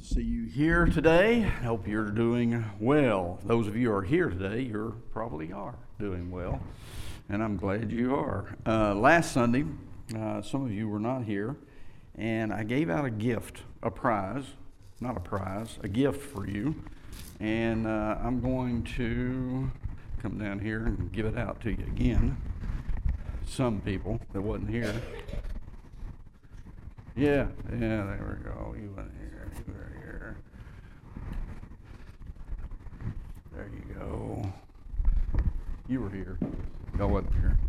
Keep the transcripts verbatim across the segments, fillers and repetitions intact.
See you here today. I hope you're doing well. Those of you who are here today, you probably are doing well, and I'm glad you are. Uh, last Sunday, uh, some of you were not here, and I gave out a gift, a prize, not a prize, a gift for you, and uh, I'm going to come down here and give it out to you again. Some people that wasn't here. Yeah, yeah, there we go. You went here, you were here. There you go. You were here. Y'all wasn't here.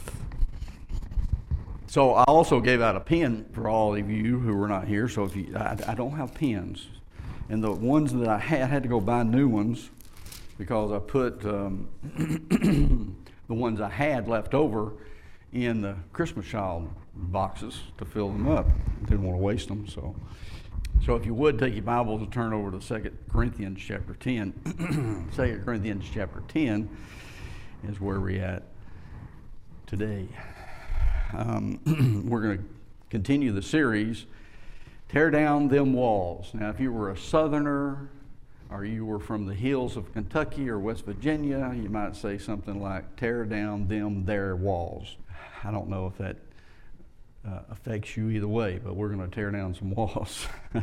So I also gave out a pen for all of you who were not here. So if you, I, I don't have pens, and the ones that I had, I had to go buy new ones because I put um, the ones I had left over in the Christmas child boxes to fill them up. Didn't want to waste them, so so if you would take your Bibles and turn over to Second Corinthians chapter ten. Second Corinthians chapter ten is where we're at today. Um, we're going to continue the series, Tear Down Them Walls. Now, if you were a Southerner, or you were from the hills of Kentucky or West Virginia, you might say something like, tear down them their walls. I don't know if that uh, affects you either way, but we're going to tear down some walls.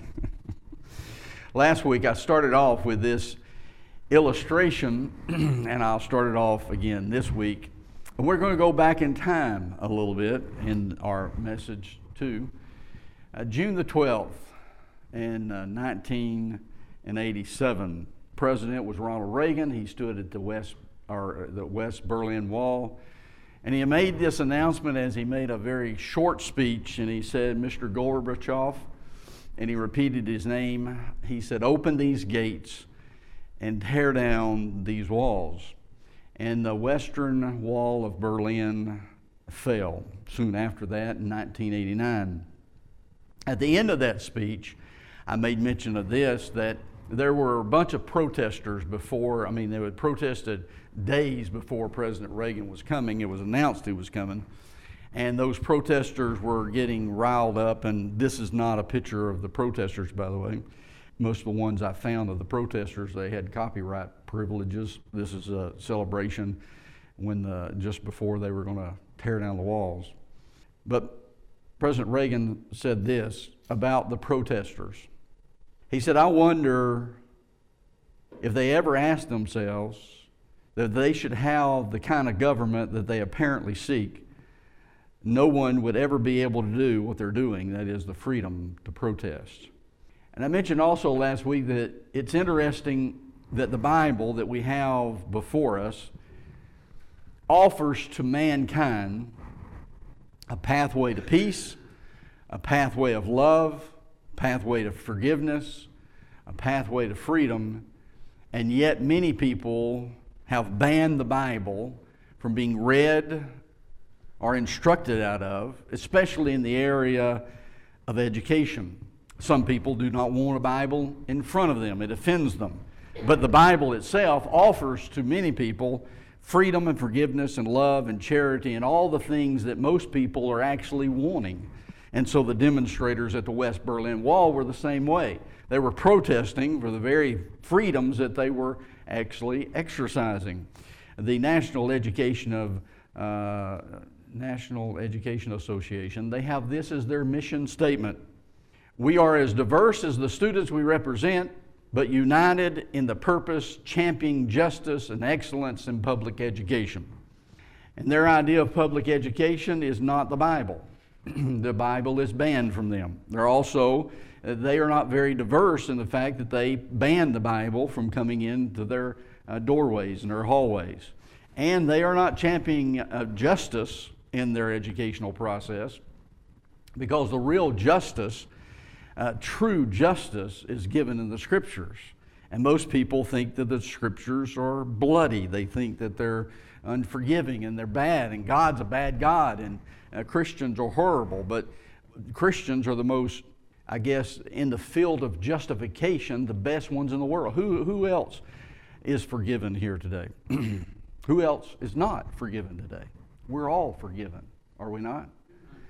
Last week I started off with this illustration, and I'll start it off again this week. And we're going to go back in time a little bit in our message too. Uh, June the twelfth in uh, nineteen eighty-seven, President was Ronald Reagan. He stood at the West or the West Berlin Wall. And he made this announcement as he made a very short speech, and he said, Mister Gorbachev, and he repeated his name. He said, open these gates and tear down these walls. And the Western Wall of Berlin fell soon after that in nineteen eighty-nine. At the end of that speech, I made mention of this, that there were a bunch of protesters before, I mean, they had protested days before President Reagan was coming. It was announced he was coming. And those protesters were getting riled up, and this is not a picture of the protesters, by the way. Most of the ones I found of the protesters, they had copyright privileges. This is a celebration when the, just before they were going to tear down the walls. But President Reagan said this about the protesters. He said, I wonder if they ever asked themselves that they should have the kind of government that they apparently seek. No one would ever be able to do what they're doing, that is the freedom to protest. And I mentioned also last week that it's interesting that the Bible that we have before us offers to mankind a pathway to peace, a pathway of love, pathway to forgiveness, a pathway to freedom, and yet many people have banned the Bible from being read or instructed out of, especially in the area of education. Some people do not want a Bible in front of them. It offends them. But the Bible itself offers to many people freedom and forgiveness and love and charity and all the things that most people are actually wanting. And so the demonstrators at the West Berlin Wall were the same way. They were protesting for the very freedoms that they were actually exercising. The National Education of uh, National Education Association, they have this as their mission statement. We are as diverse as the students we represent, but united in the purpose championing justice and excellence in public education. And their idea of public education is not the Bible. The Bible is banned from them. They're also, they are not very diverse in the fact that they ban the Bible from coming into their uh, doorways and their hallways. And they are not championing uh, justice in their educational process, because the real justice, uh, true justice, is given in the Scriptures. And most people think that the Scriptures are bloody. They think that they're unforgiving and they're bad, and God's a bad God, and uh, Christians are horrible. But Christians are the most, I guess, in the field of justification, the best ones in the world. Who, who else is forgiven here today? Who else is not forgiven today? We're all forgiven, are we not?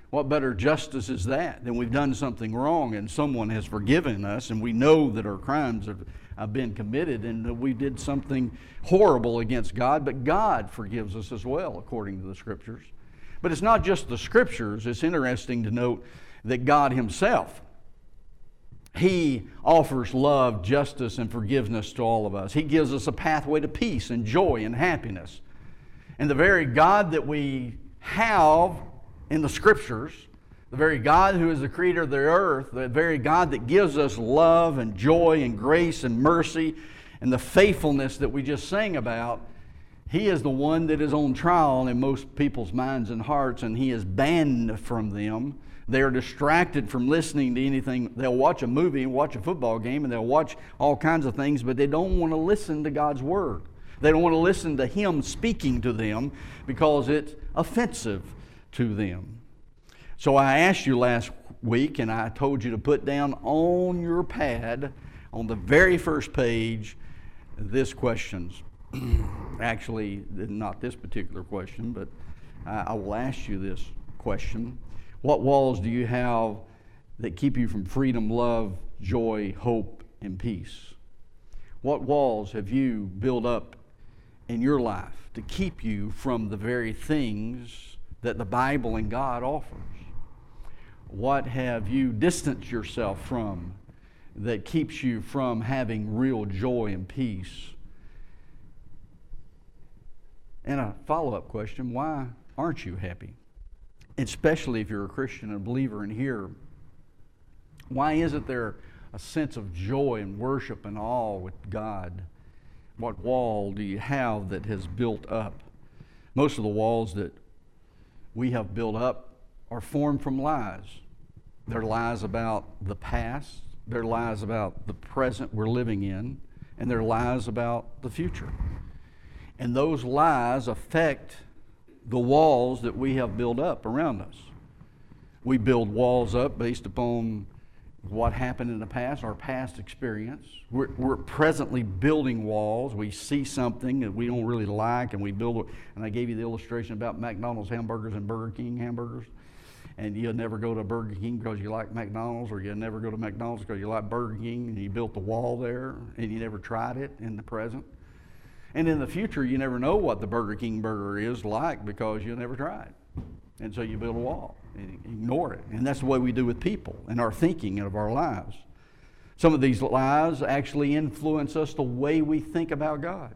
What better justice is that than we've done something wrong and someone has forgiven us and we know that our crimes have, have been committed and that we did something horrible against God, but God forgives us as well, according to the Scriptures. But it's not just the Scriptures. It's interesting to note that God Himself, He offers love, justice, and forgiveness to all of us. He gives us a pathway to peace and joy and happiness. And the very God that we have in the Scriptures, the very God who is the creator of the earth, the very God that gives us love and joy and grace and mercy and the faithfulness that we just sang about, He is the one that is on trial in most people's minds and hearts, and He is banned from them. They are distracted from listening to anything. They'll watch a movie and watch a football game and they'll watch all kinds of things, but they don't want to listen to God's Word. They don't want to listen to Him speaking to them because it's offensive to them. So I asked you last week, and I told you to put down on your pad, on the very first page, this question. Actually, not this particular question, but I, I will ask you this question. What walls do you have that keep you from freedom, love, joy, hope, and peace? What walls have you built up in your life to keep you from the very things that the Bible and God offers? What have you distanced yourself from that keeps you from having real joy and peace? And a follow-up question, why aren't you happy? Especially if you're a Christian and a believer in here. Why isn't there a sense of joy and worship and awe with God? What wall do you have that has built up? Most of the walls that we have built up are formed from lies. They're lies about the past, they're lies about the present we're living in, and they're lies about the future. And those lies affect the walls that we have built up around us. We build walls up based upon what happened in the past, our past experience. We're, we're presently building walls. We see something that we don't really like, and we build. And I gave you the illustration about McDonald's hamburgers and Burger King hamburgers. And you'll never go to Burger King because you like McDonald's, or you'll never go to McDonald's because you like Burger King, and you built the wall there, and you never tried it in the present. And in the future, you never know what the Burger King burger is like because you never tried. And so you build a wall and ignore it. And that's the way we do with people and our thinking of our lives. Some of these lies actually influence us the way we think about God.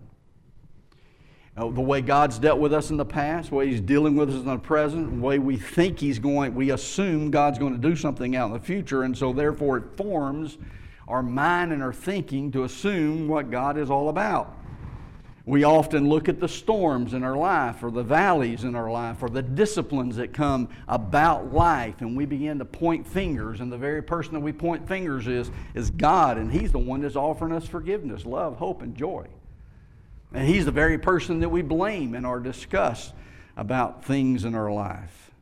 Uh, the way God's dealt with us in the past, the way He's dealing with us in the present, the way we think He's going, we assume God's going to do something out in the future, and so therefore it forms our mind and our thinking to assume what God is all about. We often look at the storms in our life or the valleys in our life or the disciplines that come about life, and we begin to point fingers, and the very person that we point fingers is, is God, and He's the one that's offering us forgiveness, love, hope, and joy. And He's the very person that we blame in our disgust about things in our life.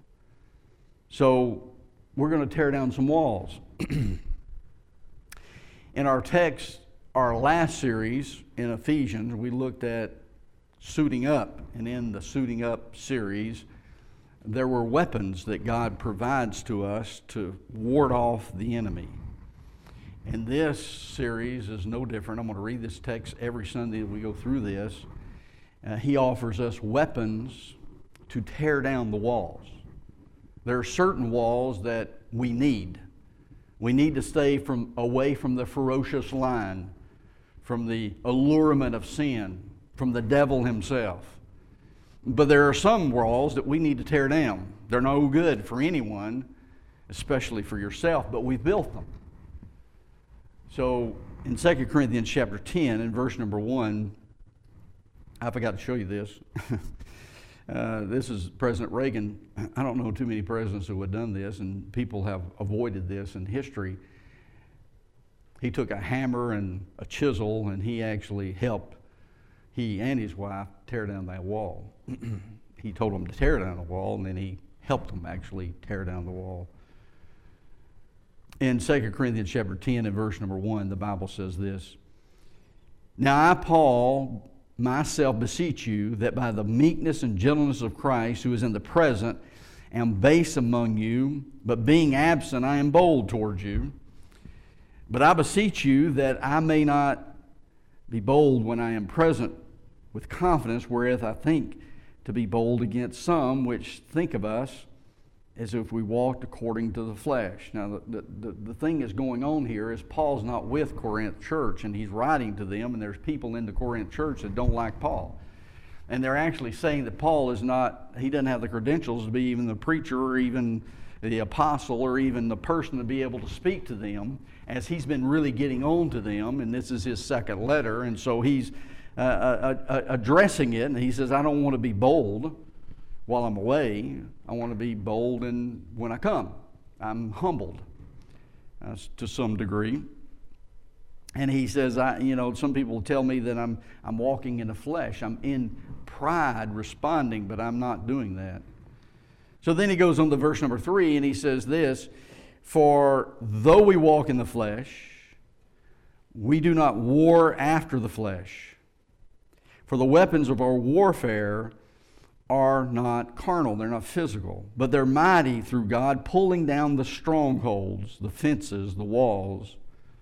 So we're going to tear down some walls. In our text, our last series in Ephesians, we looked at suiting up. And in the suiting up series, there were weapons that God provides to us to ward off the enemy. And this series is no different. I'm going to read this text every Sunday that we go through this. Uh, he offers us weapons to tear down the walls. There are certain walls that we need. We need to stay from away from the ferocious lion, from the allurement of sin, from the devil himself. But there are some walls that we need to tear down. They're no good for anyone, especially for yourself, but we've built them. So in Second Corinthians chapter ten, in verse number one, I forgot to show you this. uh, this is President Reagan. I don't know too many presidents who have done this, and people have avoided this in history. He took a hammer and a chisel, and he actually helped he and his wife tear down that wall. He told them to tear down the wall, and then he helped them actually tear down the wall. In Second Corinthians chapter ten and verse number one, the Bible says this: Now I, Paul, myself beseech you that by the meekness and gentleness of Christ, who is in the present, am base among you, but being absent I am bold towards you. But I beseech you that I may not be bold when I am present with confidence, wherewith I think to be bold against some which think of us as if we walked according to the flesh. Now, the, the, the thing that's going on here is Paul's not with Corinth church, and he's writing to them, and there's people in the Corinth church that don't like Paul. And they're actually saying that Paul is not, he doesn't have the credentials to be even the preacher or even the apostle or even the person to be able to speak to them, as he's been really getting on to them, and this is his second letter, and so he's uh, uh, uh, addressing it, and he says, I don't want to be bold while I'm away. I want to be bold and when I come. I'm humbled uh, to some degree. And he says, I, you know, some people tell me that I'm I'm walking in the flesh. I'm in pride responding, but I'm not doing that. So then he goes on to verse number three, and he says this, for though we walk in the flesh, we do not war after the flesh. For the weapons of our warfare are not carnal, they're not physical, but they're mighty through God, pulling down the strongholds, the fences, the walls,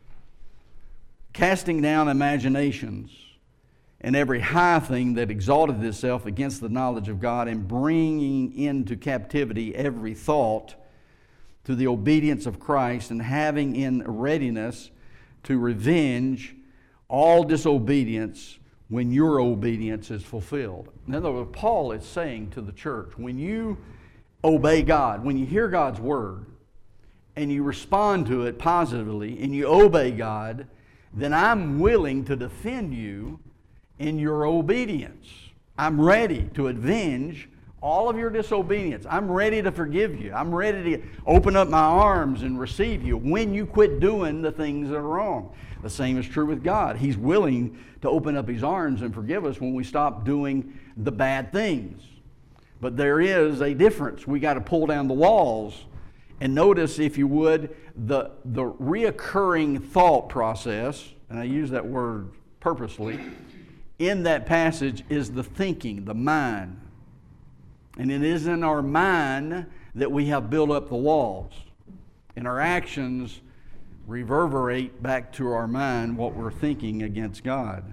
casting down imaginations and every high thing that exalted itself against the knowledge of God, and bringing into captivity every thought to the obedience of Christ, and having in readiness to revenge all disobedience when your obedience is fulfilled. In other words, Paul is saying to the church, when you obey God, when you hear God's word, and you respond to it positively, and you obey God, then I'm willing to defend you in your obedience. I'm ready to avenge all of your disobedience. I'm ready to forgive you. I'm ready to open up my arms and receive you when you quit doing the things that are wrong. The same is true with God. He's willing to open up His arms and forgive us when we stop doing the bad things. But there is a difference. We got to pull down the walls. And notice, if you would, the, the reoccurring thought process, and I use that word purposely, in that passage is the thinking, the mind. And it is in our mind that we have built up the walls. And our actions reverberate back to our mind what we're thinking against God.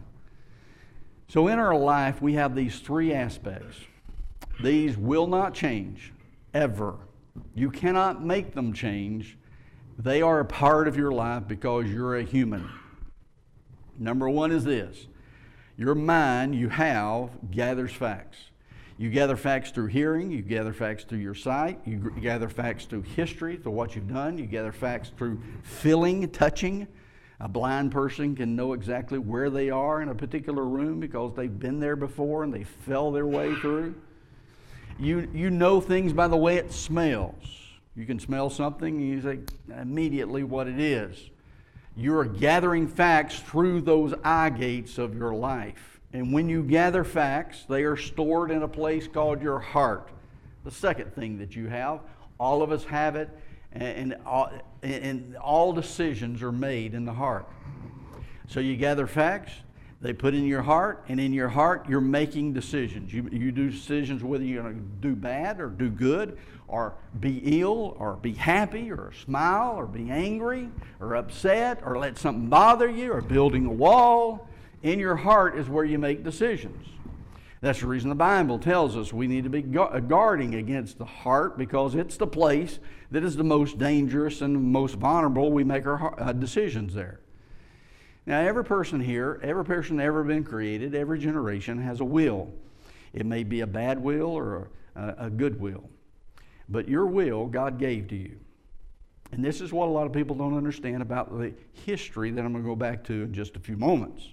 So in our life, we have these three aspects. These will not change, ever. You cannot make them change. They are a part of your life because you're a human. Number one is this. Your mind, you have, gathers facts. You gather facts through hearing. You gather facts through your sight. You gather facts through history, through what you've done. You gather facts through feeling, touching. A blind person can know exactly where they are in a particular room because they've been there before and they fell their way through. You, you know things by the way it smells. You can smell something and you say immediately what it is. You're gathering facts through those eye gates of your life. And when you gather facts, they are stored in a place called your heart. The second thing that you have, all of us have it, and all, and all decisions are made in the heart. So you gather facts, they put in your heart, and in your heart you're making decisions. You, you do decisions whether you're going to do bad or do good, or be ill, or be happy, or smile, or be angry, or upset, or let something bother you, or building a wall. In your heart is where you make decisions. That's the reason the Bible tells us we need to be guarding against the heart, because it's the place that is the most dangerous and the most vulnerable. We make our uh, decisions there. Now, every person here, every person ever been created, every generation has a will. It may be a bad will or a, a good will. But your will, God gave to you. And this is what a lot of people don't understand about the history that I'm going to go back to in just a few moments.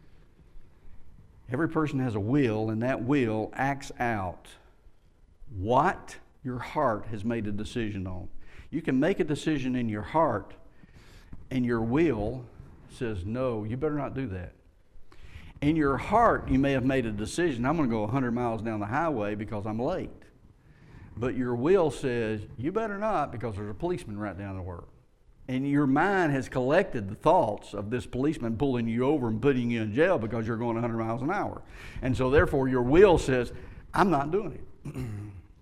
Every person has a will, and that will acts out what your heart has made a decision on. You can make a decision in your heart, and your will says, no, you better not do that. In your heart, you may have made a decision, I'm going to go one hundred miles down the highway because I'm late. But your will says, you better not, because there's a policeman right down the road. And your mind has collected the thoughts of this policeman pulling you over and putting you in jail because you're going one hundred miles an hour. And so therefore your will says, I'm not doing it.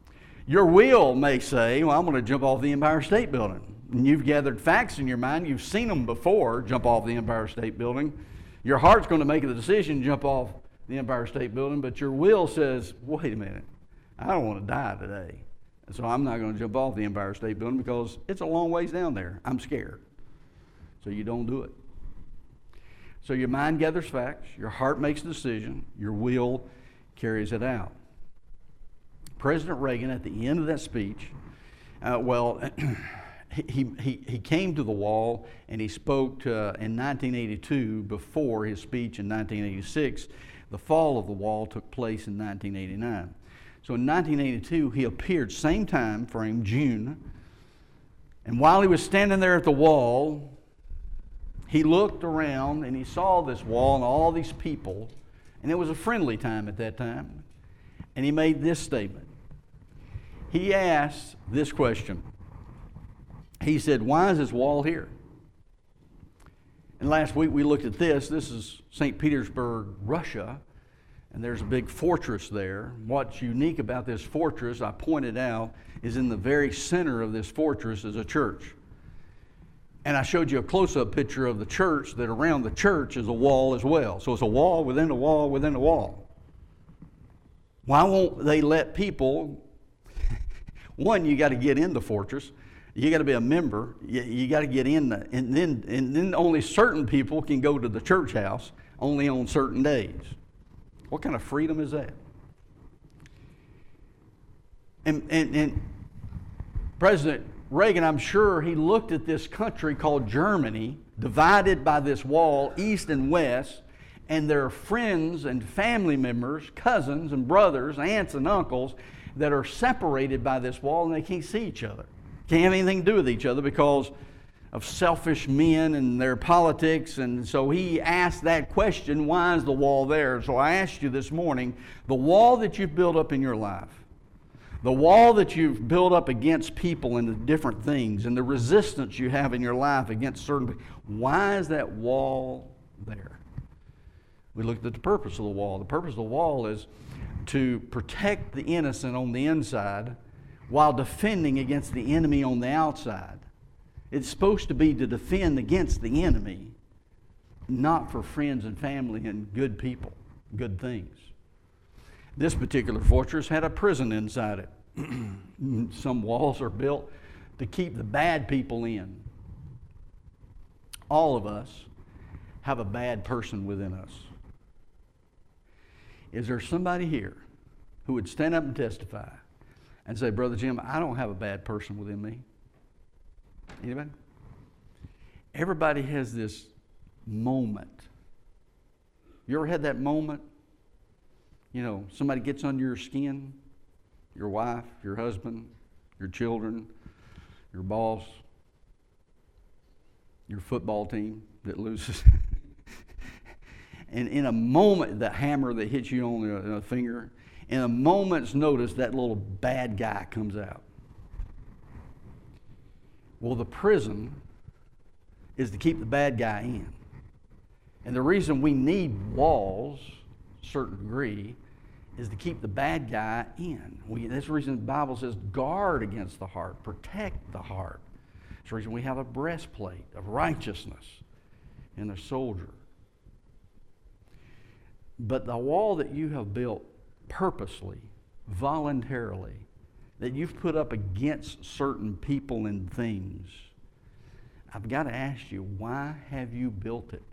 Your will may say, well, I'm going to jump off the Empire State Building. And you've gathered facts in your mind. You've seen them before, jump off the Empire State Building. Your heart's going to make the decision to jump off the Empire State Building, but your will says, wait a minute, I don't want to die today. And so I'm not going to jump off the Empire State Building because it's a long ways down there. I'm scared. So you don't do it. So your mind gathers facts, your heart makes a decision, your will carries it out. President Reagan, at the end of that speech, uh, well, he, he, he came to the wall and he spoke to, in nineteen eighty-two, before his speech in nineteen eighty-six. The fall of the wall took place in nineteen eighty-nine. So in nineteen eighty-two, he appeared, same time frame, June, and while he was standing there at the wall, he looked around and he saw this wall and all these people, and it was a friendly time at that time, and he made this statement. He asked this question. He said, why is this wall here? And last week we looked at this. This is Saint Petersburg, Russia, and there's a big fortress there. What's unique about this fortress, I pointed out, is in the very center of this fortress is a church. And I showed you a close-up picture of the church, that around the church is a wall as well. So it's a wall within a wall within a wall. Why won't they let people, one, you got to get in the fortress. You got to be a member. You, you got to get in, the, and then and then only certain people can go to the church house, only on certain days. What kind of freedom is that? And and, and President Reagan, I'm sure he looked at this country called Germany, divided by this wall, east and west, and their friends and family members, cousins and brothers, aunts and uncles, that are separated by this wall, and they can't see each other. Can't have anything to do with each other because of selfish men and their politics. And so he asked that question, why is the wall there? So I asked you this morning, the wall that you've built up in your life, the wall that you've built up against people and the different things, and the resistance you have in your life against certain people, why is that wall there? We looked at the purpose of the wall. The purpose of the wall is to protect the innocent on the inside while defending against the enemy on the outside. It's supposed to be to defend against the enemy, not for friends and family and good people, good things. This particular fortress had a prison inside it. Some walls are built to keep the bad people in. All of us have a bad person within us. Is there somebody here who would stand up and testify and say, Brother Jim, I don't have a bad person within me? Anybody? Everybody has this moment. You ever had that moment? You know, somebody gets under your skin, your wife, your husband, your children, your boss, your football team that loses. And in a moment, the hammer that hits you on the, the finger, in a moment's notice, that little bad guy comes out. Well, the prison is to keep the bad guy in. And the reason we need walls, to a certain degree, is to keep the bad guy in. We, that's the reason the Bible says guard against the heart, protect the heart. That's the reason we have a breastplate of righteousness in a soldier. But the wall that you have built purposely, voluntarily, that you've put up against certain people and things, I've got to ask you, why have you built it?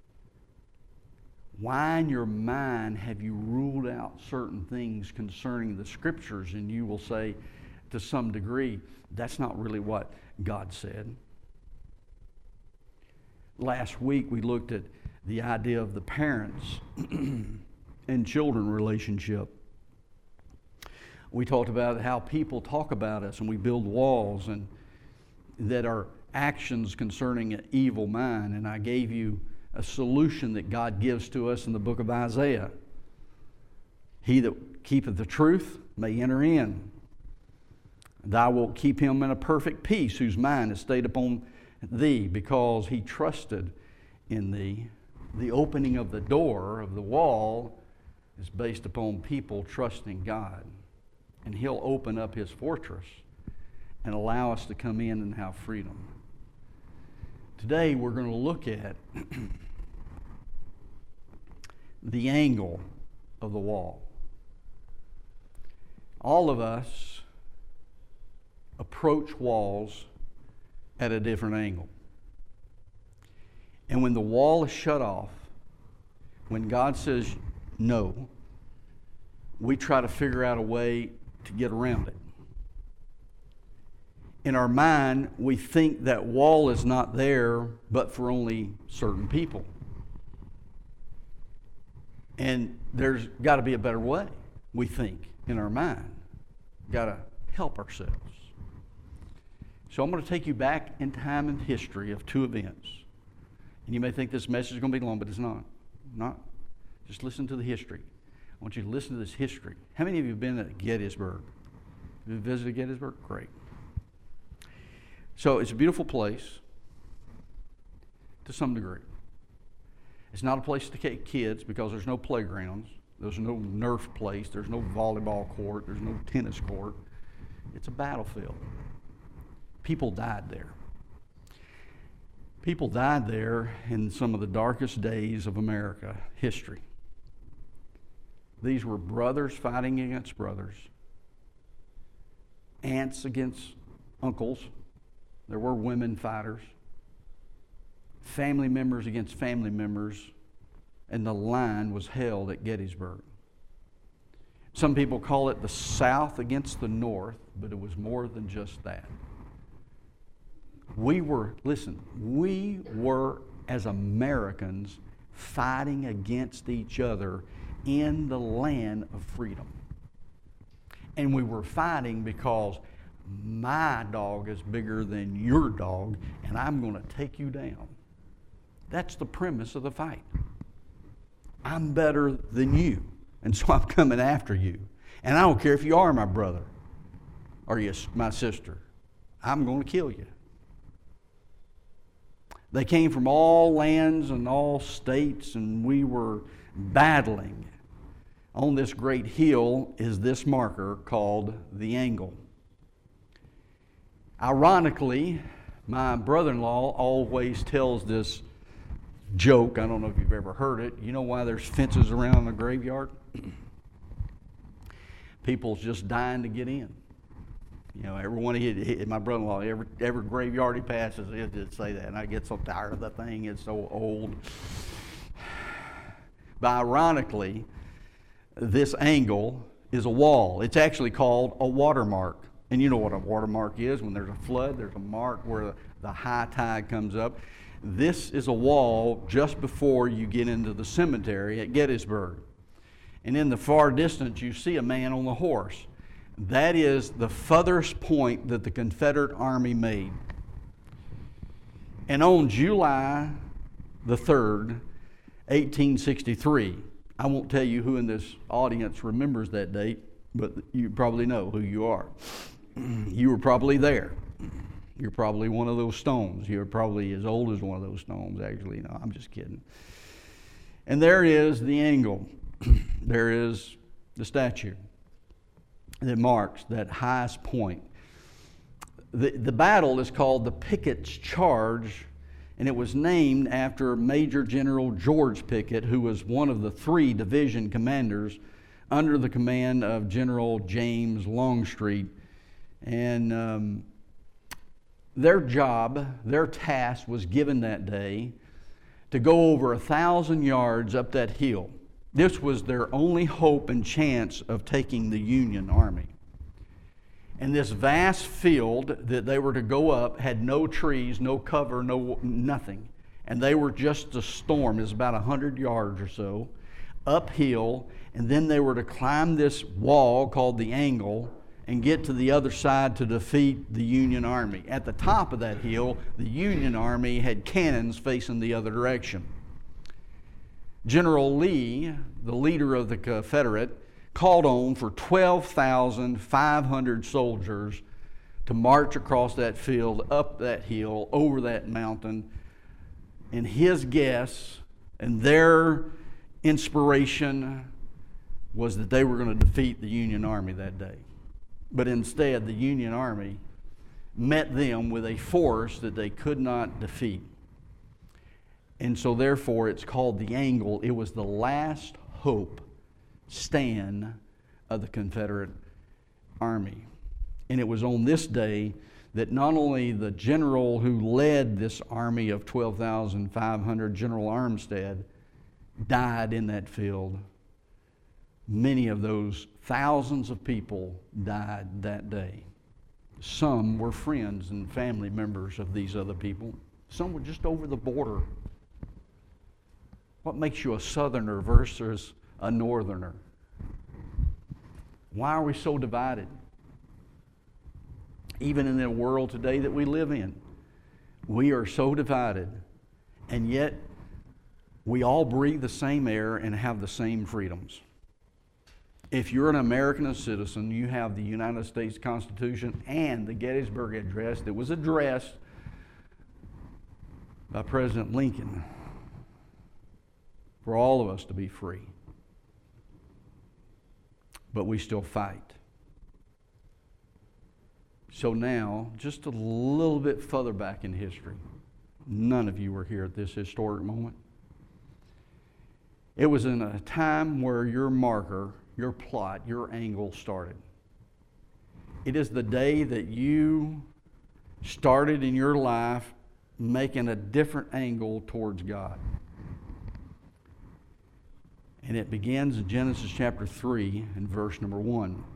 Why in your mind have you ruled out certain things concerning the Scriptures, and you will say to some degree, that's not really what God said? Last week we looked at the idea of the parents and children relationship. We talked about how people talk about us and we build walls and that are actions concerning an evil mind. And I gave you a solution that God gives to us in the book of Isaiah. He that keepeth the truth may enter in. Thou wilt keep him in a perfect peace, whose mind is stayed upon thee, because he trusted in thee. The opening of the door of the wall is based upon people trusting God. and He'll open up His fortress and allow us to come in and have freedom. Today we're going to look at the angle of the wall. All of us approach walls at a different angle. And when the wall is shut off, when God says no, we try to figure out a way to get around it. In our mind, we think that wall is not there but for only certain people. And there's got to be a better way, we think, in our mind. Got to help ourselves. So I'm going to take you back in time and history of two events. And you may think this message is going to be long, but it's not. Not. Just listen to the history. I want you to listen to this history. How many of you have been at Gettysburg? Have you visited Gettysburg? Great. So it's a beautiful place to some degree. It's not a place to take kids because there's no playgrounds. There's no Nerf place. There's no volleyball court. There's no tennis court. It's a battlefield. People died there. People died there in some of the darkest days of America history. These were brothers fighting against brothers, aunts against uncles. There were women fighters, family members against family members, and the line was held at Gettysburg. Some people call it the South against the North, but it was more than just that. We were, listen, we were as Americans fighting against each other in the land of freedom. And we were fighting because my dog is bigger than your dog, and I'm going to take you down. That's the premise of the fight. I'm better than you, and so I'm coming after you. And I don't care if you are my brother or you my sister. I'm going to kill you. They came from all lands and all states, and we were battling. On this great hill is this marker called the angle. Ironically, my brother-in-law always tells this joke. I don't know if you've ever heard it. You know why there's fences around the graveyard? People's just dying to get in. You know, everyone, he, he, my brother-in-law, every, every graveyard he passes, he'll just say that. And I get so tired of that thing. It's so old. But ironically, this angle is a wall. It's actually called a watermark. And you know what a watermark is. When there's a flood, there's a mark where the high tide comes up. This is a wall just before you get into the cemetery at Gettysburg. And in the far distance, you see a man on a horse. That is the furthest point that the Confederate Army made. And on July the third, eighteen sixty-three, I won't tell you who in this audience remembers that date, but you probably know who you are. You were probably there. You're probably one of those stones. You're probably as old as one of those stones, actually. No, I'm just kidding. And there is the angle. There is the statue that marks that highest point. The, the battle is called the Pickett's Charge, and it was named after Major General George Pickett, who was one of the three division commanders under the command of General James Longstreet. And um, their job, their task was given that day to go over a thousand yards up that hill. This was their only hope and chance of taking the Union Army. And this vast field that they were to go up had no trees, no cover, no nothing. And they were just a storm. It was about one hundred yards or so, uphill. And then they were to climb this wall called the angle and get to the other side to defeat the Union Army. At the top of that hill, the Union Army had cannons facing the other direction. General Lee, the leader of the Confederate, called on for twelve thousand five hundred soldiers to march across that field, up that hill, over that mountain. And his guess and their inspiration was that they were going to defeat the Union Army that day. But instead, the Union Army met them with a force that they could not defeat. And so therefore, it's called the Angle. It was the last hope stand of the Confederate Army. And it was on this day that not only the general who led this army of twelve thousand five hundred, General Armstead, died in that field. Many of those thousands of people died that day. Some were friends and family members of these other people. Some were just over the border. What makes you a Southerner versus a Northerner? Why are we so divided? Even in the world today that we live in, we are so divided, and yet we all breathe the same air and have the same freedoms. If you're an American citizen, you have the United States Constitution and the Gettysburg Address that was addressed by President Lincoln for all of us to be free. But we still fight. So now, just a little bit further back in history, none of you were here at this historic moment. It was in a time where your marker, your plot, your angle started. It is the day that you started in your life making a different angle towards God. And it begins in Genesis chapter three and verse number one.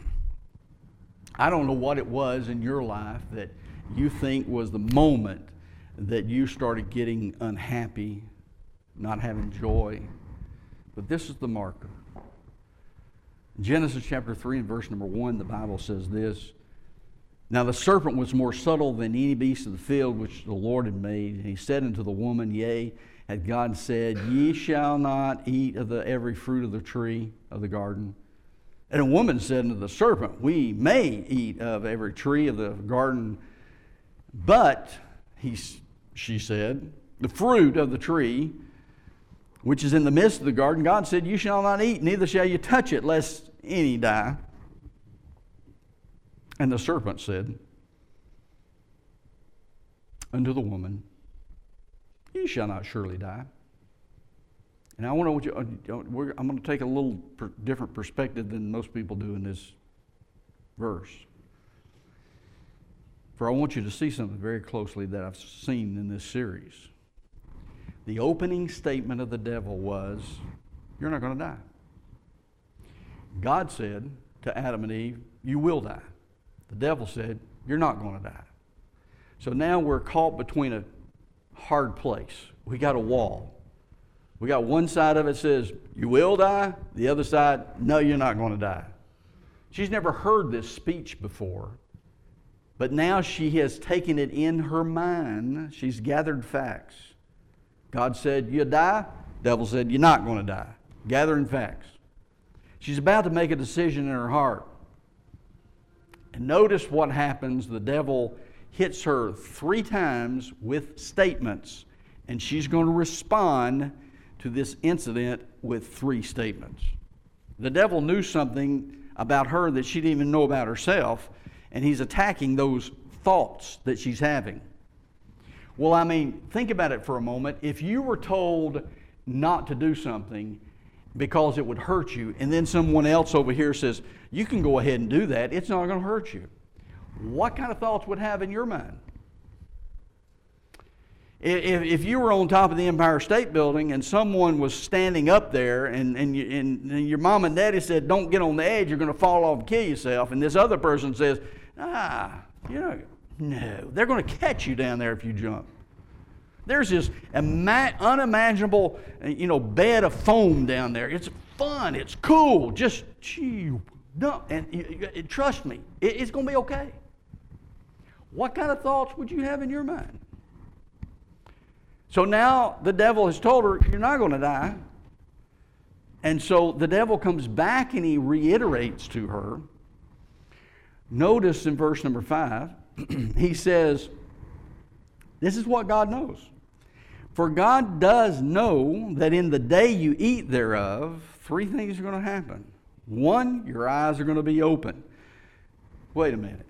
I don't know what it was in your life that you think was the moment that you started getting unhappy, not having joy, but this is the marker. Genesis chapter three and verse number one, the Bible says this: Now the serpent was more subtle than any beast of the field which the Lord had made. And he said unto the woman, Yea, had God said, Ye shall not eat of the every fruit of the tree of the garden. And a woman said unto the serpent, We may eat of every tree of the garden, but, he, she said, the fruit of the tree which is in the midst of the garden, God said, You shall not eat, neither shall you touch it, lest any die. And the serpent said unto the woman, You shall not surely die. And I want to, what you, we're, I'm going to take a little per, different perspective than most people do in this verse. For I want you to see something very closely that I've seen in this series. The opening statement of the devil was, You're not going to die. God said to Adam and Eve, You will die. The devil said, You're not going to die. So now we're caught between a hard place. We got a wall. We got one side of it says, You will die. The other side, no, you're not going to die. She's never heard this speech before. But now she has taken it in her mind. She's gathered facts. God said, You die. Devil said, You're not going to die. Gathering facts. She's about to make a decision in her heart. And notice what happens. The devil hits her three times with statements. And she's going to respond to this incident with three statements. The devil knew something about her that she didn't even know about herself, and he's attacking those thoughts that she's having. Well, I mean, think about it for a moment. If you were told not to do something because it would hurt you, and then someone else over here says, You can go ahead and do that, it's not going to hurt you. What kind of thoughts would have in your mind? If, if you were on top of the Empire State Building and someone was standing up there and, and, you, and, and your mom and daddy said, Don't get on the edge, you're going to fall off and kill yourself. And this other person says, Ah, you know, no, they're going to catch you down there if you jump. There's this ima- unimaginable, you know, bed of foam down there. It's fun. It's cool. Just, gee, no, and you, you, trust me, it, it's going to be okay. What kind of thoughts would you have in your mind? So now the devil has told her, You're not going to die. And so the devil comes back and he reiterates to her. Notice in verse number five, he says, This is what God knows. For God does know that in the day you eat thereof, three things are going to happen. One, your eyes are going to be open. Wait a minute.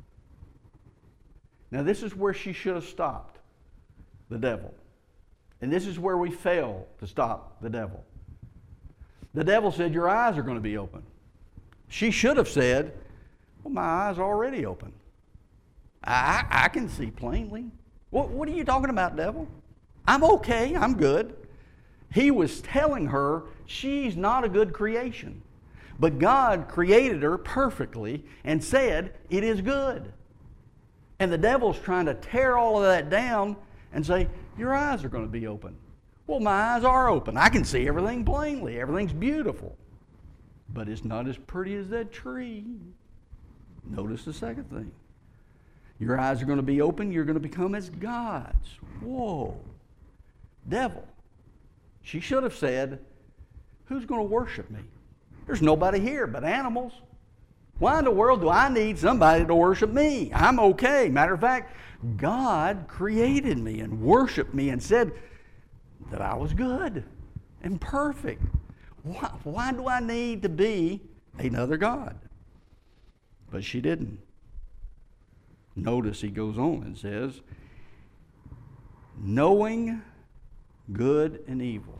Now this is where she should have stopped the devil. And this is where we fail to stop the devil. The devil said, your eyes are going to be open. She should have said, well, my eyes are already open. I, I can see plainly. What, what are you talking about, devil? I'm okay. I'm good. He was telling her she's not a good creation. But God created her perfectly and said it is good. And the devil's trying to tear all of that down and say, your eyes are going to be open. Well, my eyes are open. I can see everything plainly. Everything's beautiful. But it's not as pretty as that tree. Notice the second thing. Your eyes are going to be open. You're going to become as gods. Whoa. Devil. She should have said, who's going to worship me? There's nobody here but animals. Why in the world do I need somebody to worship me? I'm okay. Matter of fact, God created me and worshiped me and said that I was good and perfect. Why, why do I need to be another God? But she didn't. Notice he goes on and says, knowing good and evil.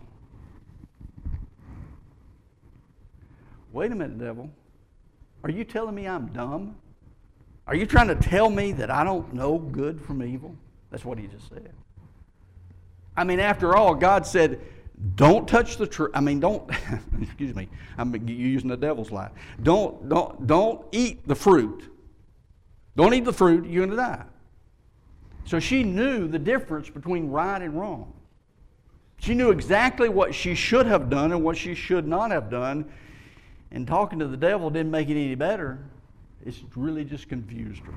Wait a minute, devil. Are you telling me I'm dumb? Are you trying to tell me that I don't know good from evil? That's what he just said. I mean, after all, God said, don't touch the tree. I mean, don't, excuse me, I'm using the devil's lie. Don't, don't, don't eat the fruit. Don't eat the fruit, you're going to die. So she knew the difference between right and wrong. She knew exactly what she should have done and what she should not have done. And talking to the devil didn't make it any better. It's really just confused her.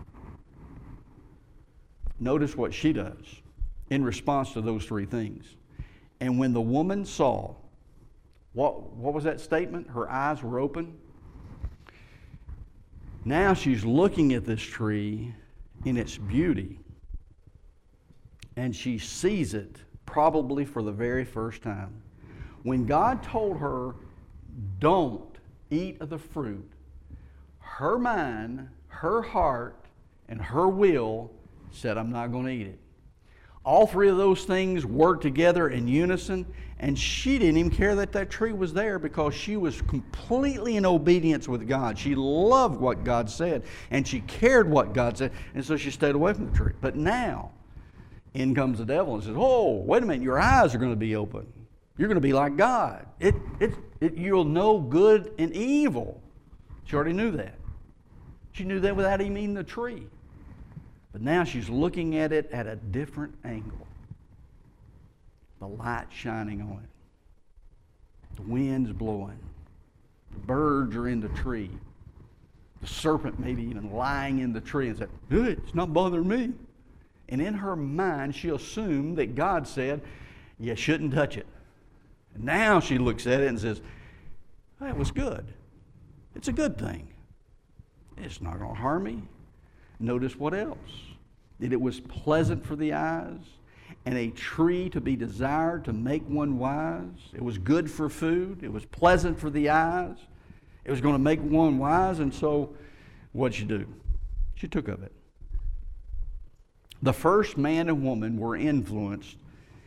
Notice what she does in response to those three things. And when the woman saw, what, what was that statement? Her eyes were open. Now she's looking at this tree in its beauty. And she sees it probably for the very first time. When God told her, don't eat of the fruit, her mind, her heart, and her will said, I'm not going to eat it. All three of those things worked together in unison, and she didn't even care that that tree was there because she was completely in obedience with God. She loved what God said, and she cared what God said, and so she stayed away from the tree. But now, in comes the devil and says, oh, wait a minute, your eyes are going to be open. You're going to be like God. It, it, it, you'll know good and evil. She already knew that. She knew that without even eating the tree. But now she's looking at it at a different angle. The light shining on it. The wind's blowing. The birds are in the tree. The serpent maybe even lying in the tree and said, it's not bothering me. And in her mind, she assumed that God said, you shouldn't touch it. And now she looks at it and says, that was good. It's a good thing. It's not going to harm me. Notice what else. That it was pleasant for the eyes and a tree to be desired to make one wise. It was good for food. It was pleasant for the eyes. It was going to make one wise. And so what'd she do? She took of it. The first man and woman were influenced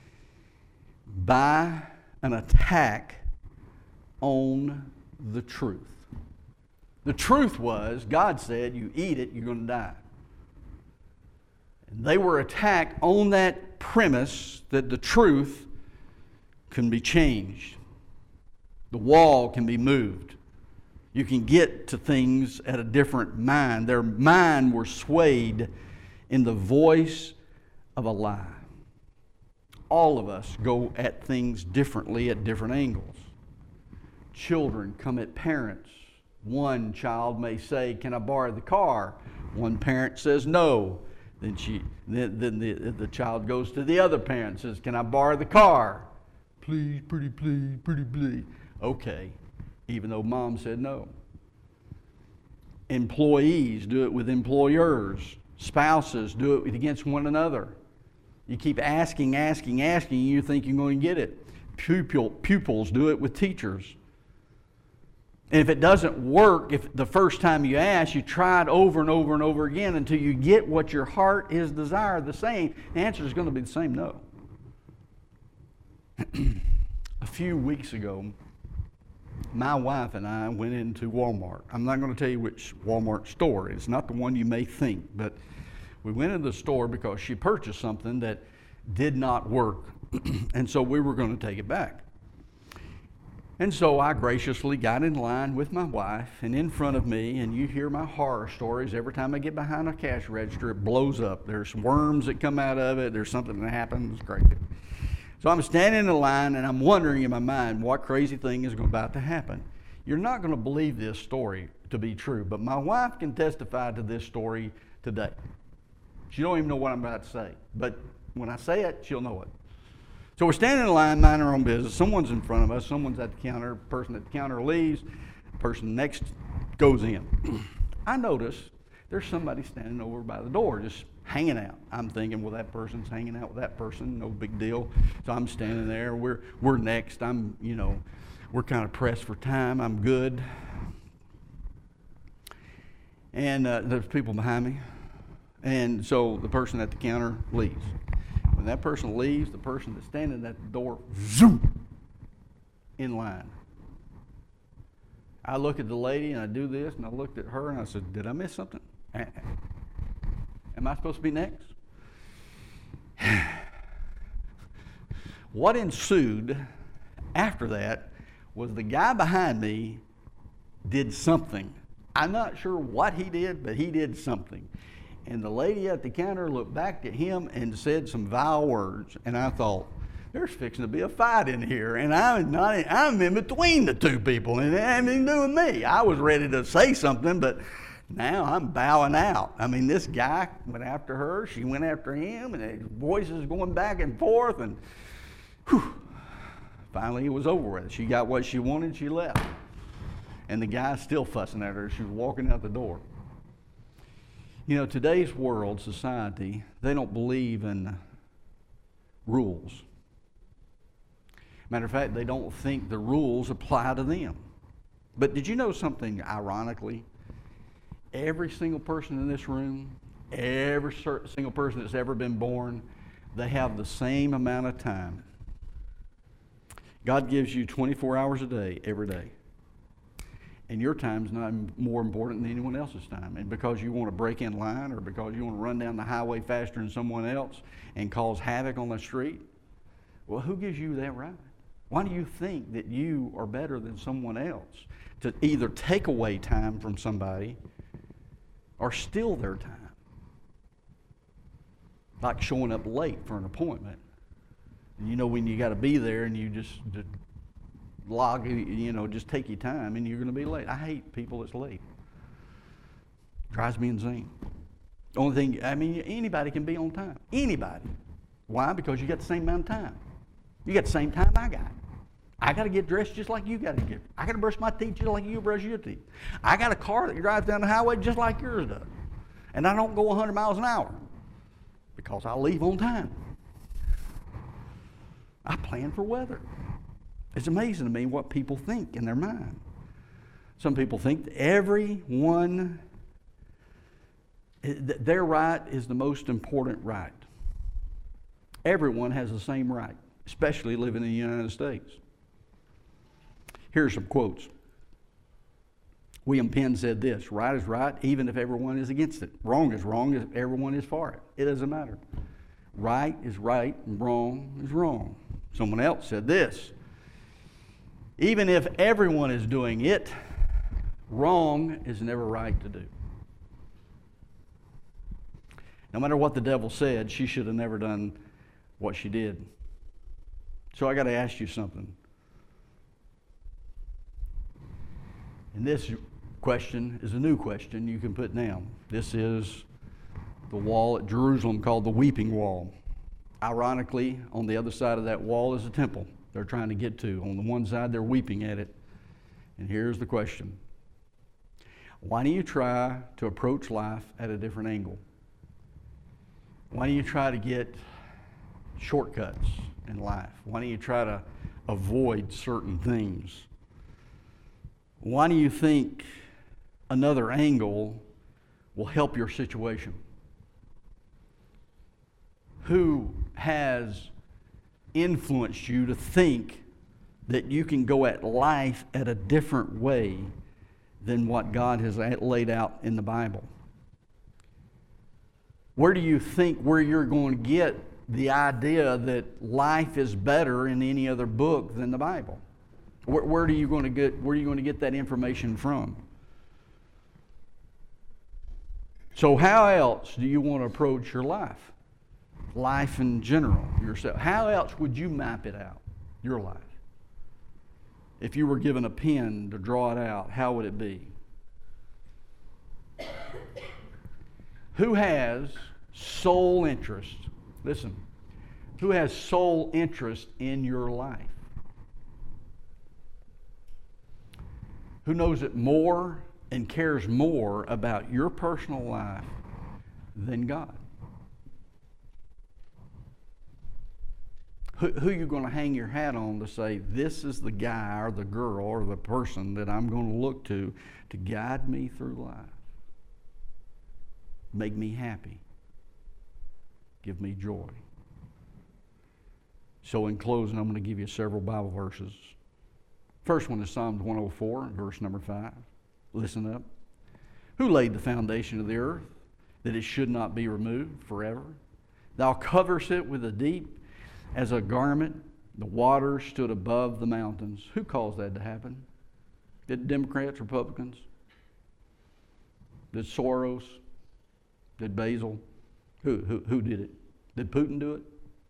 by an attack on the truth. The truth was, God said, you eat it, you're going to die. And they were attacked on that premise that the truth can be changed. The wall can be moved. You can get to things at a different mind. Their mind were swayed in the voice of a lie. All of us go at things differently at different angles. Children come at parents. One child may say, can I borrow the car? One parent says no. Then she, then, then the, the child goes to the other parent and says, can I borrow the car? Please, pretty please, pretty please. Okay, even though mom said no. Employees do it with employers. Spouses do it against one another. You keep asking, asking, asking, and you think you're going to get it. Pupil, pupils do it with teachers. And if it doesn't work, if the first time you ask, you try it over and over and over again until you get what your heart is desired, the same, the answer is going to be the same no. A few weeks ago, my wife and I went into Walmart. I'm not going to tell you which Walmart store. It's not the one you may think, but we went into the store because she purchased something that did not work, and so we were going to take it back. And so I graciously got in line with my wife, and in front of me, and you hear my horror stories, every time I get behind a cash register, it blows up. There's worms that come out of it. There's something that happens. It's crazy. So I'm standing in the line, and I'm wondering in my mind what crazy thing is about to happen. You're not going to believe this story to be true, but my wife can testify to this story today. She don't even know what I'm about to say, but when I say it, she'll know it. So we're standing in line, minding our own business. Someone's in front of us. Someone's at the counter. The person at the counter leaves. The person next goes in. I notice there's somebody standing over by the door just hanging out. I'm thinking, well, that person's hanging out with that person. No big deal. So I'm standing there. We're, we're next. I'm, you know, we're kind of pressed for time. I'm good. And uh, there's people behind me. And so the person at the counter leaves. When that person leaves, the person that's standing at the door, zoom, in line. I look at the lady and I do this, and I looked at her and I said, did I miss something? Am I supposed to be next? What ensued after that was the guy behind me did something. I'm not sure what he did, but he did something. And the lady at the counter looked back at him and said some vile words. And I thought, there's fixing to be a fight in here. And I'm not, I'm in between the two people. And it had nothing to do with me. I was ready to say something, but now I'm bowing out. I mean, this guy went after her. She went after him. And the voices going back and forth. And whew, finally it was over with. She got what she wanted. She left. And the guy's still fussing at her. She was walking out the door. You know, today's world, society, they don't believe in rules. Matter of fact, they don't think the rules apply to them. But did you know something ironically? Every single person in this room, every single person that's ever been born, they have the same amount of time. God gives you twenty-four hours a day, every day. And your time's not more important than anyone else's time. And because you want to break in line or because you want to run down the highway faster than someone else and cause havoc on the street, well, who gives you that right? Why do you think that you are better than someone else to either take away time from somebody or steal their time? Like showing up late for an appointment. And you know when you got to be there and you just... just log, you know, just take your time and you're going to be late. I hate people that's late. Drives me insane. The only thing, I mean, anybody can be on time. Anybody. Why? Because you got the same amount of time. You got the same time I got. I got to get dressed just like you got to get. I got to brush my teeth just like you brush your teeth. I got a car that drives down the highway just like yours does. And I don't go one hundred miles an hour because I leave on time. I plan for weather. It's amazing to me what people think in their mind. Some people think that everyone, their right is the most important right. Everyone has the same right, especially living in the United States. Here are some quotes. William Penn said this, right is right even if everyone is against it. Wrong is wrong if everyone is for it. It doesn't matter. Right is right and wrong is wrong. Someone else said this, even if everyone is doing it, wrong is never right to do. No matter what the devil said, she should have never done what she did. So I got to ask you something. And this question is a new question you can put down. This is the wall at Jerusalem called the Weeping Wall. Ironically, on the other side of that wall is a temple they're trying to get to. On the one side, they're weeping at it. And here's the question. Why do you try to approach life at a different angle? Why do you try to get shortcuts in life? Why do you try to avoid certain things? Why do you think another angle will help your situation? Who has influenced you to think that you can go at life at a different way than what God has laid out in the Bible? Where do you think where you're going to get the idea that life is better in any other book than the Bible? Where, where are you going to get where are you going to get that information from? So how else do you want to approach your life? Life in general, yourself. How else would you map it out, your life? If you were given a pen to draw it out, how would it be? Who has sole interest? Listen, who has sole interest in your life? Who knows it more and cares more about your personal life than God? Who, who are you going to hang your hat on to say, this is the guy or the girl or the person that I'm going to look to to guide me through life? Make me happy. Give me joy. So in closing, I'm going to give you several Bible verses. First one is Psalms one oh four, verse number five. Listen up. Who laid the foundation of the earth, that it should not be removed forever? Thou coverest it with the deep as a garment. The waters stood above the mountains. Who caused that to happen? Did Democrats, Republicans? Did Soros? Did Basil? Who, who, who did it? Did Putin do it?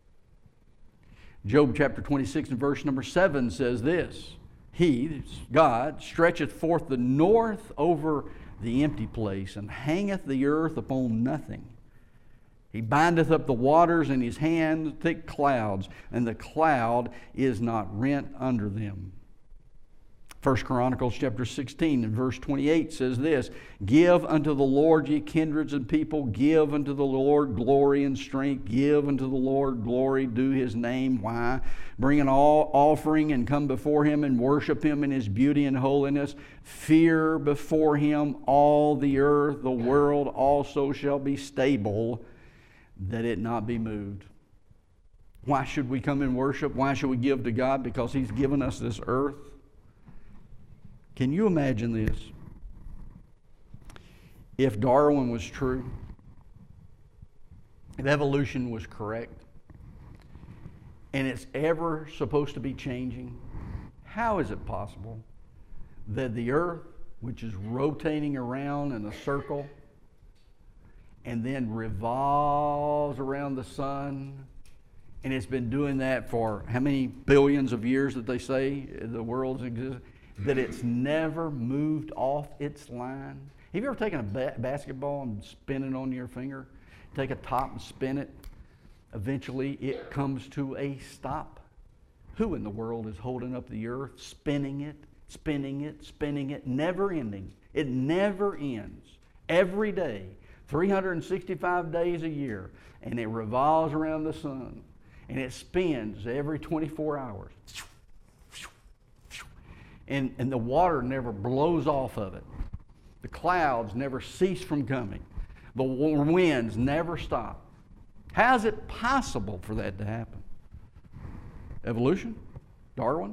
Job chapter twenty-six and verse number seven says this. He, God, stretcheth forth the north over the empty place, and hangeth the earth upon nothing. He bindeth up the waters in his hand, thick clouds, and the cloud is not rent under them. First Chronicles chapter sixteen and verse twenty-eight says this, Give unto the Lord, ye kindreds and people, give unto the Lord glory and strength, give unto the Lord glory, do his name. Why? Bring an all offering and come before him and worship him in his beauty and holiness. Fear before him all the earth, the world also shall be stable, that it not be moved. Why should we come and worship? Why should we give to God? Because he's given us this earth. Can you imagine this? If Darwin was true, if evolution was correct, and it's ever supposed to be changing, how is it possible that the earth, which is rotating around in a circle, and then revolves around the sun, and it's been doing that for how many billions of years that they say the world's existed, that it's never moved off its line? Have you ever taken a ba- basketball and spin it on your finger? Take a top and spin it. Eventually it comes to a stop. Who in the world is holding up the earth, spinning it, spinning it, spinning it, never ending? It never ends. Every day, three hundred sixty-five days a year, and it revolves around the sun, and it spins every twenty-four hours. And, and the water never blows off of it. The clouds never cease from coming. The winds never stop. How is it possible for that to happen? Evolution? Darwin?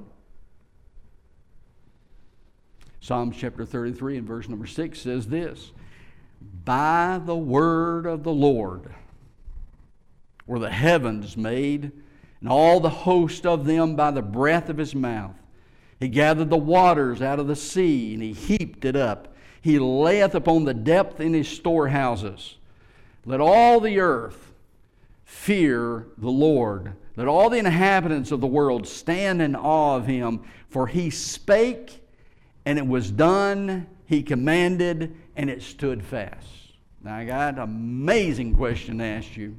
Psalms chapter thirty-three and verse number six says this, By the word of the Lord were the heavens made, and all the host of them by the breath of his mouth. He gathered the waters out of the sea, and he heaped it up. He layeth upon the depth in his storehouses. Let all the earth fear the Lord. Let all the inhabitants of the world stand in awe of him. For he spake, and it was done. He commanded, and it stood fast. Now I got an amazing question to ask you.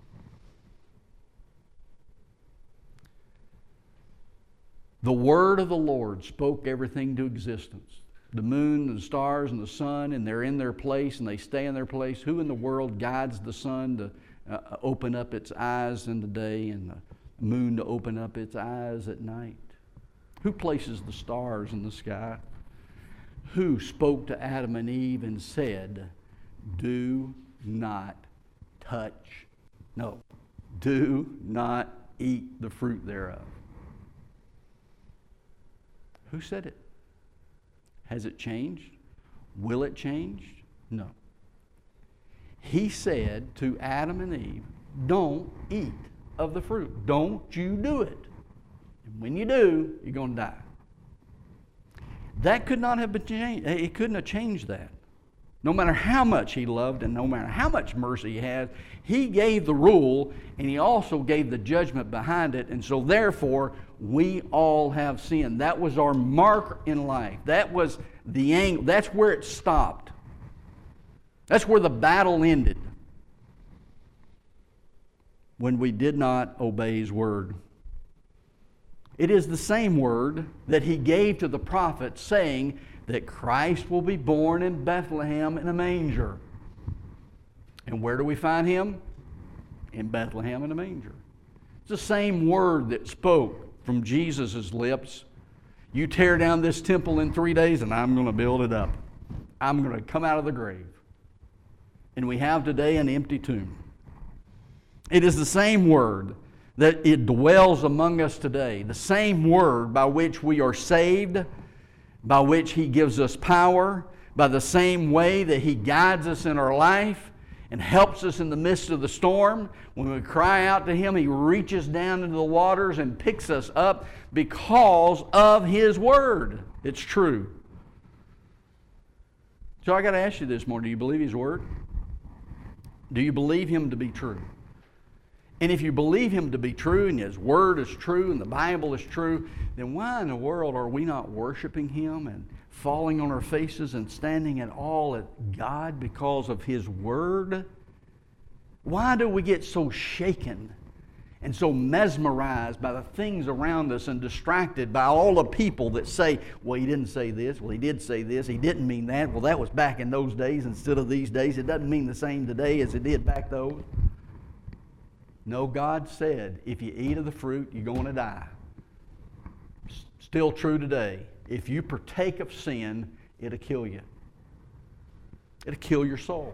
The word of the Lord spoke everything to existence. The moon, and the stars, and the sun, and they're in their place, and they stay in their place. Who in the world guides the sun to uh, open up its eyes in the day, and the moon to open up its eyes at night? Who places the stars in the sky? who spoke to Adam and Eve and said, do not touch, no, do not eat the fruit thereof. Who said it? Has it changed? Will it change? No. He said to Adam and Eve, don't eat of the fruit. Don't you do it. And when you do, you're going to die. That could not have been changed. It couldn't have changed that. No matter how much he loved and no matter how much mercy he has, he gave the rule and he also gave the judgment behind it. And so therefore, we all have sinned. That was our mark in life. That was the angle. That's where it stopped. That's where the battle ended. When we did not obey his word. It is the same word that he gave to the prophet saying that Christ will be born in Bethlehem in a manger. And where do we find him? In Bethlehem in a manger. It's the same word that spoke from Jesus' lips. You tear down this temple in three days and I'm going to build it up. I'm going to come out of the grave. And we have today an empty tomb. It is the same word that it dwells among us today. The same word by which we are saved, by which he gives us power, by the same way that he guides us in our life and helps us in the midst of the storm. When we cry out to him, he reaches down into the waters and picks us up because of his word. It's true. So I got to ask you this morning, do you believe his word? Do you believe him to be true? And if you believe him to be true and his word is true and the Bible is true, then why in the world are we not worshiping him and falling on our faces and standing in awe at God because of his word? Why do we get so shaken and so mesmerized by the things around us and distracted by all the people that say, well, he didn't say this, well, he did say this, he didn't mean that, well, that was back in those days instead of these days. It doesn't mean the same today as it did back those. No, God said, if you eat of the fruit, you're going to die. Still true today. If you partake of sin, it'll kill you. It'll kill your soul.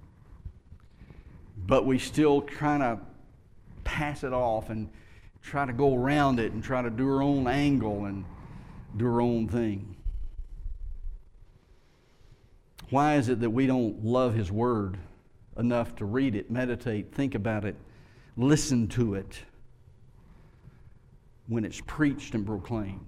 But we still kind of pass it off and try to go around it and try to do our own angle and do our own thing. Why is it that we don't love his word enough to read it, meditate, think about it, listen to it when it's preached and proclaimed?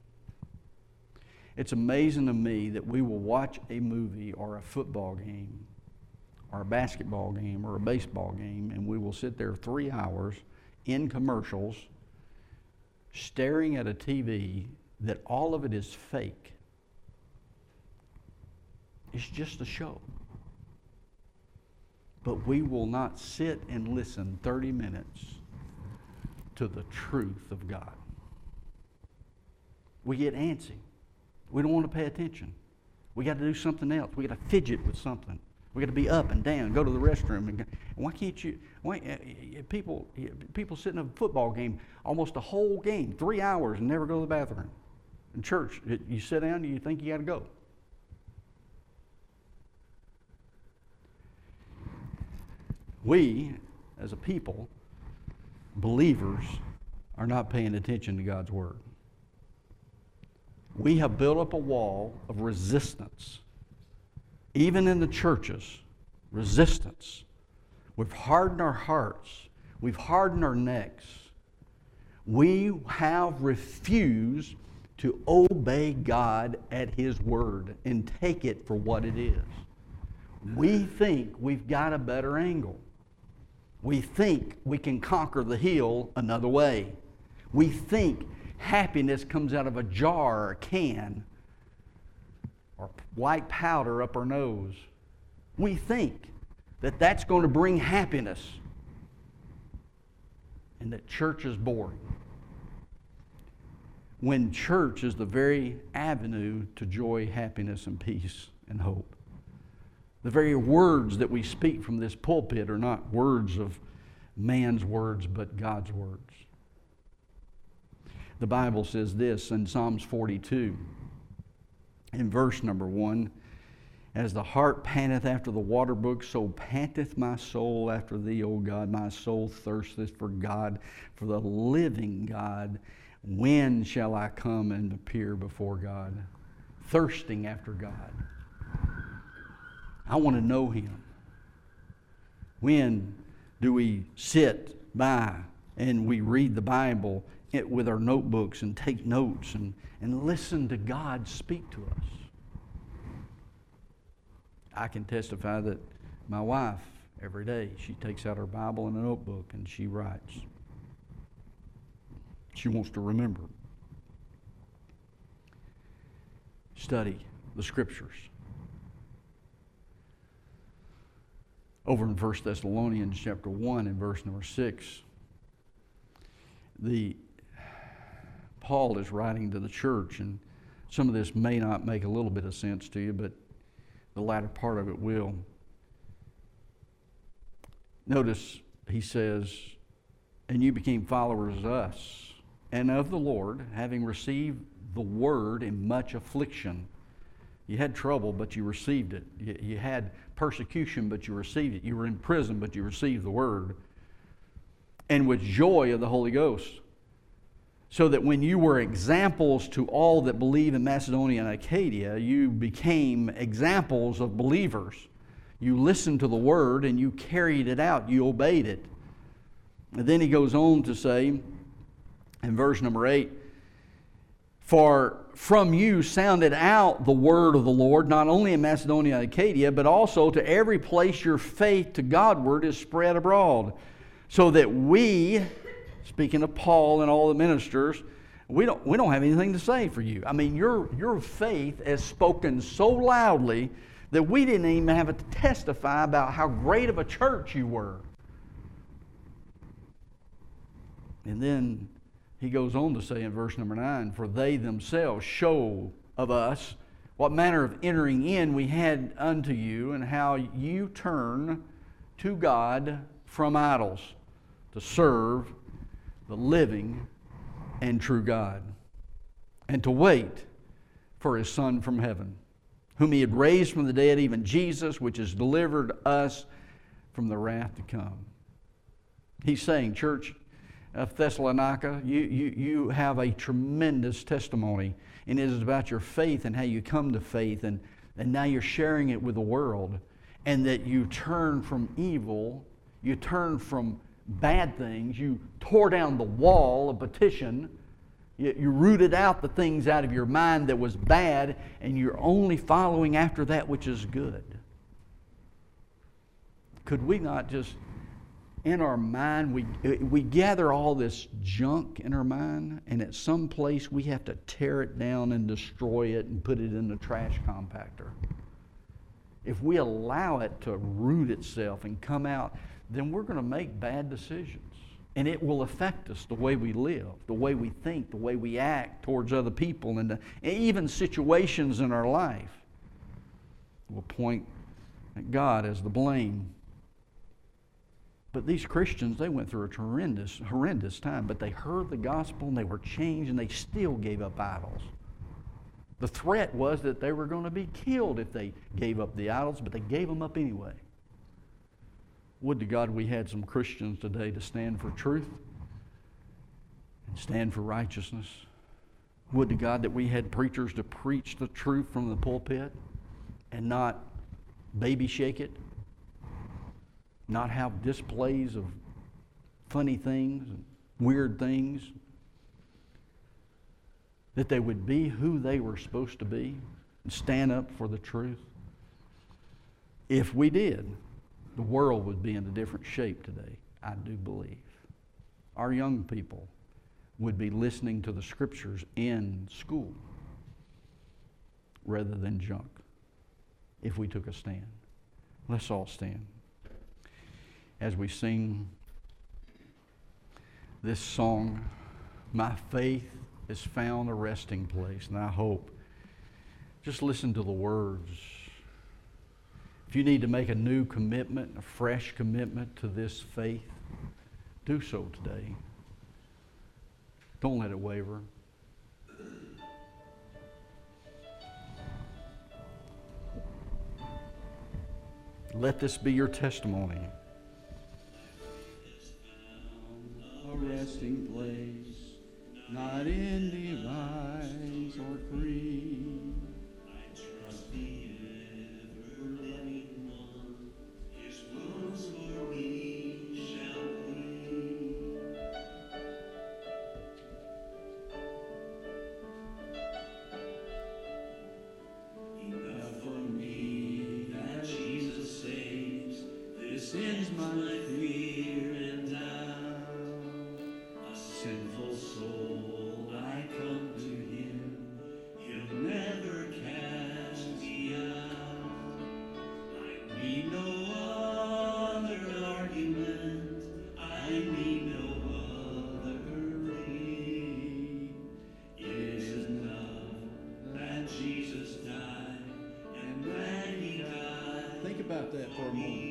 It's amazing to me that we will watch a movie or a football game or a basketball game or a baseball game and we will sit there three hours in commercials staring at a T V that all of it is fake. It's just a show. But we will not sit and listen thirty minutes to the truth of God. We get antsy. We don't want to pay attention. We got to do something else. We got to fidget with something. We got to be up and down, go to the restroom. And, and why can't you? Why uh, people people sit in a football game almost a whole game, three hours, and never go to the bathroom. In church, it, you sit down and you think you got to go. We, as a people, believers, are not paying attention to God's word. We have built up a wall of resistance. Even in the churches, resistance. We've hardened our hearts. We've hardened our necks. We have refused to obey God at his word and take it for what it is. We think we've got a better angle. We think we can conquer the hill another way. We think happiness comes out of a jar or a can or white powder up our nose. We think that that's going to bring happiness and that church is boring. When church is the very avenue to joy, happiness, and peace and hope. The very words that we speak from this pulpit are not words of man's words, but God's words. The Bible says this in Psalms forty-two. in verse number one, as the hart panteth after the water brook, so panteth my soul after thee, O God. My soul thirsteth for God, for the living God. When shall I come and appear before God? Thirsting after God. I want to know Him. When do we sit by and we read the Bible with our notebooks and take notes and, and listen to God speak to us? I can testify that my wife, every day, she takes out her Bible and a notebook and she writes. She wants to remember. Study the Scriptures. Over in First Thessalonians chapter one and verse number six, the Paul is writing to the church, and some of this may not make a little bit of sense to you, but the latter part of it will. Notice he says, and you became followers of us and of the Lord, having received the word in much affliction. You had trouble, but you received it. You, you had persecution, but you received it. You were in prison, but you received the word. And with joy of the Holy Ghost. So that when you were examples to all that believe in Macedonia and Achaia, you became examples of believers. You listened to the word and you carried it out. You obeyed it. And then he goes on to say, in verse number eight, for from you sounded out the word of the Lord, not only in Macedonia and Achaia, but also to every place your faith to Godward is spread abroad. So that we, speaking of Paul and all the ministers, we don't, we don't have anything to say for you. I mean, your, your faith is spoken so loudly that we didn't even have to testify about how great of a church you were. And then he goes on to say in verse number nine, for they themselves show of us what manner of entering in we had unto you, and how you turn to God from idols to serve the living and true God, and to wait for His Son from heaven, whom He had raised from the dead, even Jesus, which has delivered us from the wrath to come. He's saying, church of Thessalonica, you, you, you have a tremendous testimony, and it is about your faith and how you come to faith, and, and now you're sharing it with the world, and that you turn from evil, you turn from bad things, you tore down the wall of petition, you, you rooted out the things out of your mind that was bad, and you're only following after that which is good. Could we not just, in our mind, we, we gather all this junk in our mind, and at some place we have to tear it down and destroy it and put it in the trash compactor. If we allow it to root itself and come out, then we're going to make bad decisions. And it will affect us the way we live, the way we think, the way we act towards other people, and, the, and even situations in our life. We'll point at God as the blame. But these Christians, they went through a horrendous, horrendous time, but they heard the gospel and they were changed, and they still gave up idols. The threat was that they were going to be killed if they gave up the idols, but they gave them up anyway. Would to God we had some Christians today to stand for truth and stand for righteousness. Would to God that we had preachers to preach the truth from the pulpit and not baby shake it, not have displays of funny things and weird things, that they would be who they were supposed to be and stand up for the truth. If we did, the world would be in a different shape today, I do believe. Our young people would be listening to the Scriptures in school rather than junk if we took a stand. Let's all stand as we sing this song, My Faith Has Found a Resting Place. And I hope, just listen to the words. If you need to make a new commitment, a fresh commitment to this faith, do so today. Don't let it waver. Let this be your testimony. A resting place, not in device or creed. I trust the ever-loving one. His wounds for me shall bleed. Enough for me that Jesus saves. This ends my fear and doubt. A sinful soul, I come to Him. He'll never cast me out. I need no other argument. I need no other plea. It is enough that Jesus died, and when He died, think about that for a moment.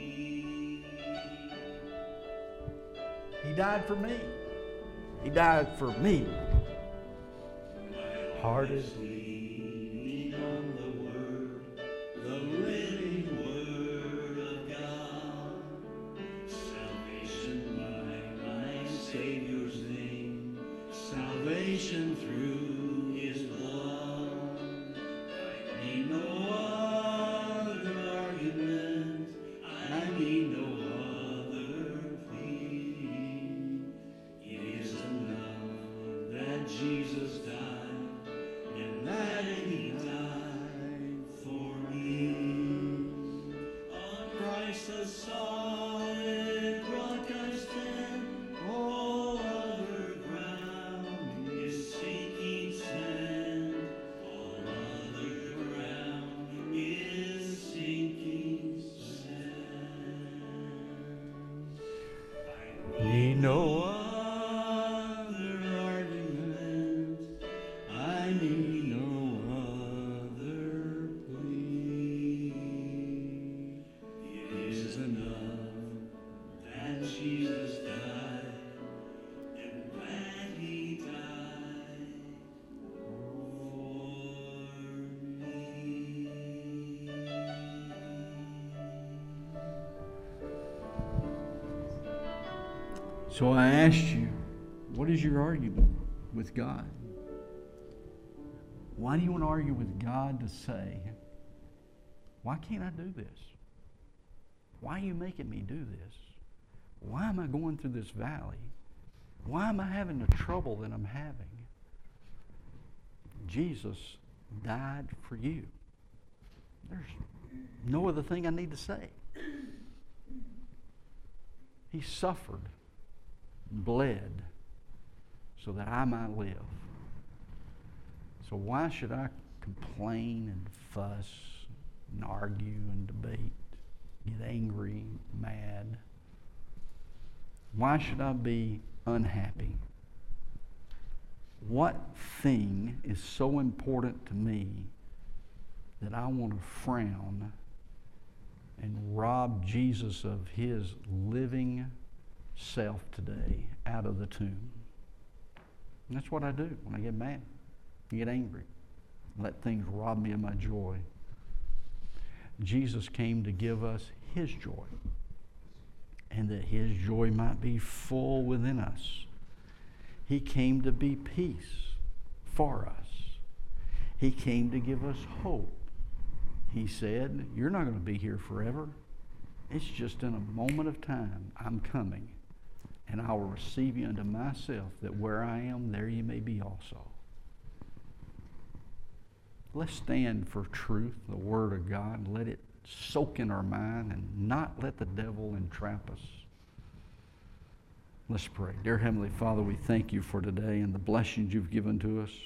He died for me. He died for me. Heart is leaning on the Word, the living Word of God. Salvation by my Savior's name, salvation through His blood. I need no other argument. I need no other plea. It is enough that Jesus died, and that He died for me. On Christ the solid rock I stand, all other ground is sinking sand. All other ground is sinking sand. I need no other argument. I need no other plea. It is enough that Jesus died, and when He died for me. So I asked you, what is your argument with God? Why do you want to argue with God to say, why can't I do this? Why are you making me do this? Why am I going through this valley? Why am I having the trouble that I'm having? Jesus died for you. There's no other thing I need to say. He suffered, bled, so that I might live. So why should I complain and fuss and argue and debate, get angry, mad? Why should I be unhappy? What thing is so important to me that I want to frown and rob Jesus of His living self today out of the tomb? And that's what I do when I get mad, I get angry, let things rob me of my joy. Jesus came to give us His joy, and that His joy might be full within us. He came to be peace for us. He came to give us hope. He said, you're not going to be here forever. It's just in a moment of time. I'm coming, and I will receive you unto myself, that where I am, there you may be also. Let's stand for truth, the Word of God. Let it soak in our mind and not let the devil entrap us. Let's pray. Dear Heavenly Father, we thank you for today and the blessings you've given to us.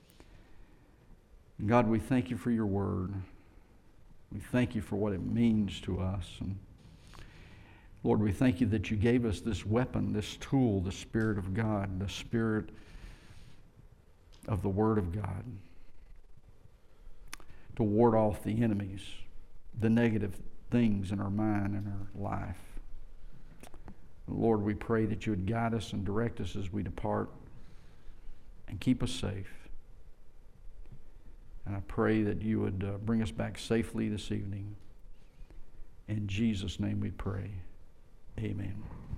God, we thank you for your word. We thank you for what it means to us. And Lord, we thank you that you gave us this weapon, this tool, the Spirit of God, the Spirit of the Word of God, to ward off the enemies, the negative things in our mind and our life. Lord, we pray that you would guide us and direct us as we depart and keep us safe. And I pray that you would uh, bring us back safely this evening. In Jesus' name we pray. Amen.